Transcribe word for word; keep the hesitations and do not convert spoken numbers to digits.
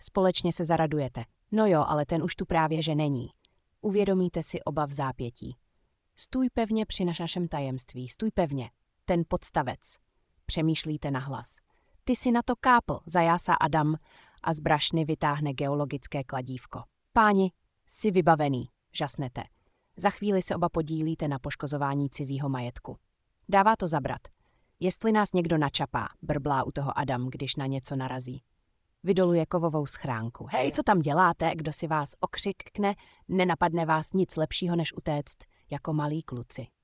Společně se zaradujete. No jo, ale ten už tu právě že není. Uvědomíte si oba v zápětí. Stůj pevně při našem tajemství, stůj pevně. Ten podstavec. Přemýšlíte nahlas. Ty si na to kápl, zajásá Adam a z brašny vytáhne geologické kladívko. Páni, jsi vybavený, žasnete. Za chvíli se oba podílíte na poškozování cizího majetku. Dává to zabrat. Jestli nás někdo načapá, brblá u toho Adam, když na něco narazí. Vydoluje kovovou schránku. Hej, co tam děláte? Kdo si vás okřikne, nenapadne vás nic lepšího, než utéct jako malí kluci.